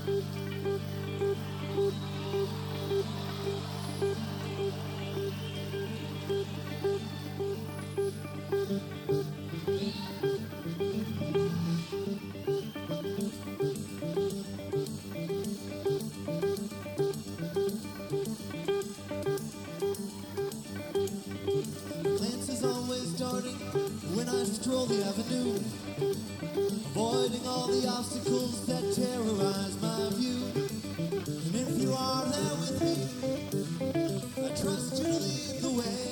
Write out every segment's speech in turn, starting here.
Glances always darting when I stroll the avenue, avoiding all the obstacles that terrorize my view. And if you are there with me, I trust you to lead the way.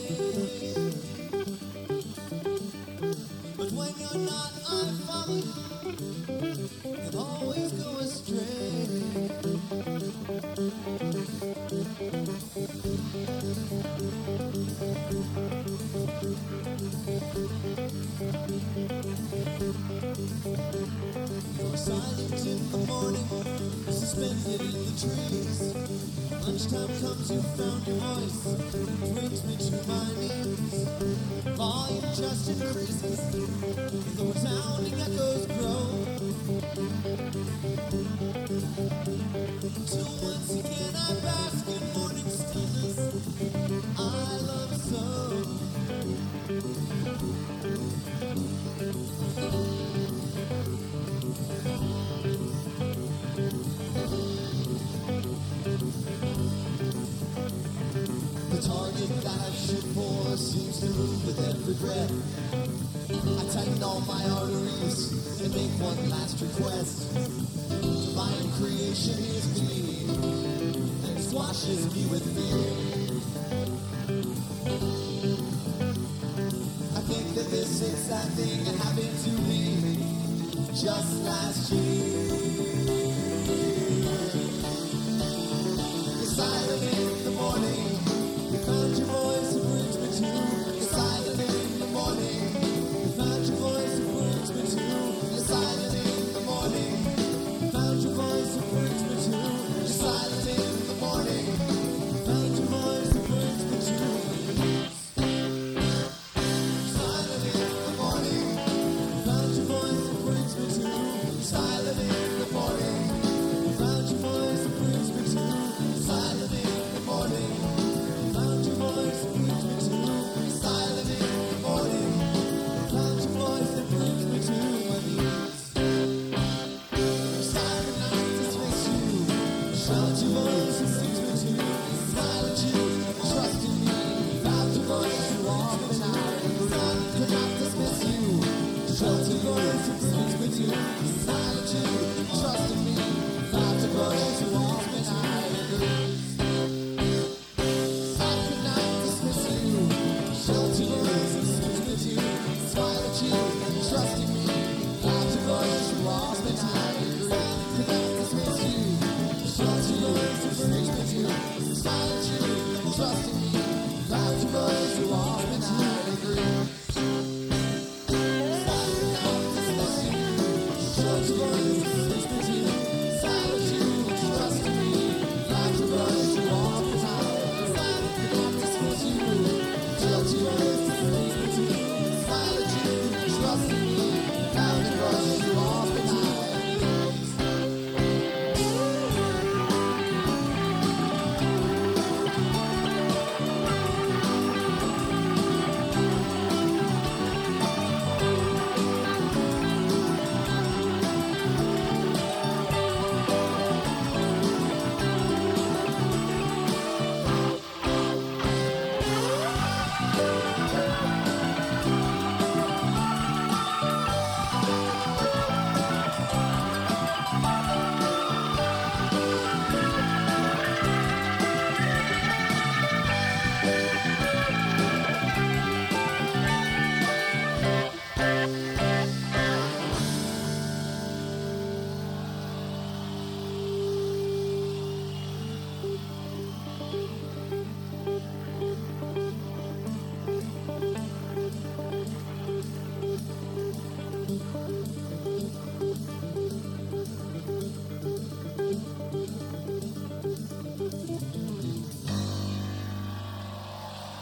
But when you're not, I follow and always go astray. You're silent in the morning, suspended in the trees. Lunchtime comes, you found your voice, brings me to my knees. Volume just increases, the resounding echoes grow, till once again I bask in morning stillness I love so. The target that I shoot for seems to move with every breath. I tighten all my arteries and make one last request. Divine creation is me and squashes me with fear. I think that this exact thing happened to me just last year. You're silent in the morning, you found your voice, it brings me to. You're silent in the morning, you found your voice, it brings me to. You're silent in the morning, you found your voice, it brings me to. You're silent in the morning, you found your voice, it brings me to. Silent in the morning, you found your voice, it brings me to. Silent in the morning, you found your voice, it brings me to. Silent in the morning, you found your voice, it brings me to. Silent in the morning, you found your voice, it brings me to my knees. Silent night dismiss you, shout your voice, it sings me to. Silent you, trust in me, found your voice, you all the time. Silent could not dismiss you, shout your voice, it sings me to. Silent you, trust in me, found your voice, you all the time. Trusting me, found your voice, you lost me time. Could not dismiss you, trust your voice, it brings me to. Silent you, trusting me, found your voice, you lost me time. Silent, not dismiss you, trust your voice.